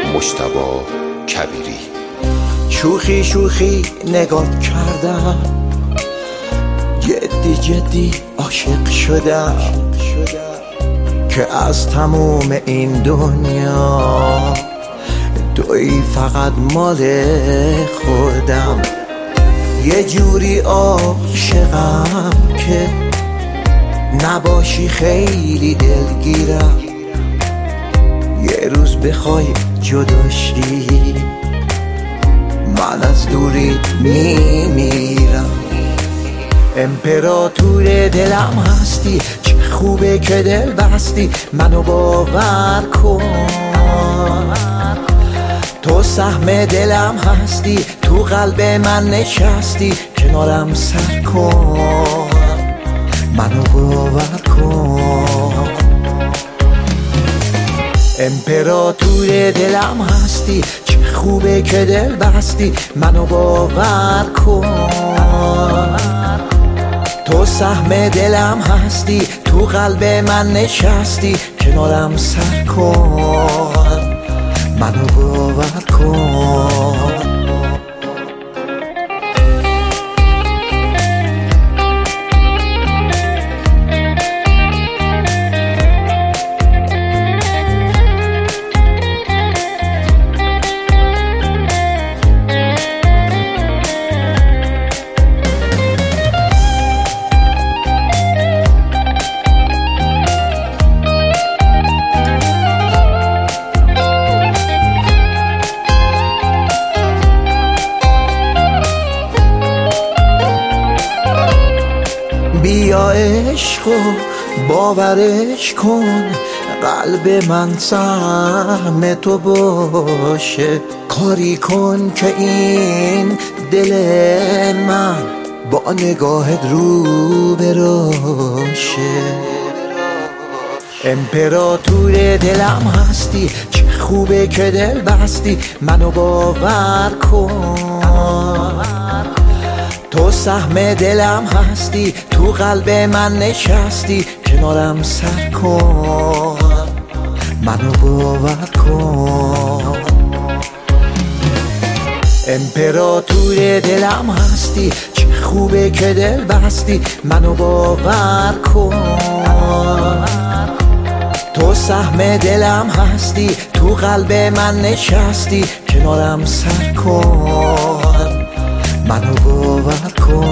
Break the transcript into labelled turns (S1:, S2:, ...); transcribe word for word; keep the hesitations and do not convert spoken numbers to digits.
S1: مجتبی کبیری.
S2: شوخی شوخی نگات کردم، جدی جدی عاشق شدم که از تموم این دنیا توی فقط مال خودم. یه جوری عاشقم که نباشی خیلی دلگیرم، یه روز بخوای جداشی من از دوری میمیرم. امپراتور دلم هستی، چه خوبه که دل بستی، منو باور کن. تو سهم دلم هستی، تو قلب من نشستی، کنارم سر کن، منو باور کن. امپراتور دلم هستی، چه خوبه که دل بستی، منو باور کن. تو سهم دلم هستی، تو قلب من نشستی، کنارم سر کن، منو باور کن. بیا عشقو باورش کن، قلب من سهم تو باشه. کاری کن که این دل من با نگاهت رو براشه. امپراتور دلم هستی، چه خوبه که دل بستی، منو باور کن. تو سهم دلم هستی، تو قلب من نشستی، کنارم سر کن، منو باور کن. امپراتور دلم هستی، چه خوبه که دل بستی، منو باور کن. تو سهم دلم هستی، تو قلب من نشستی، کنارم سر کن، منو باور کن.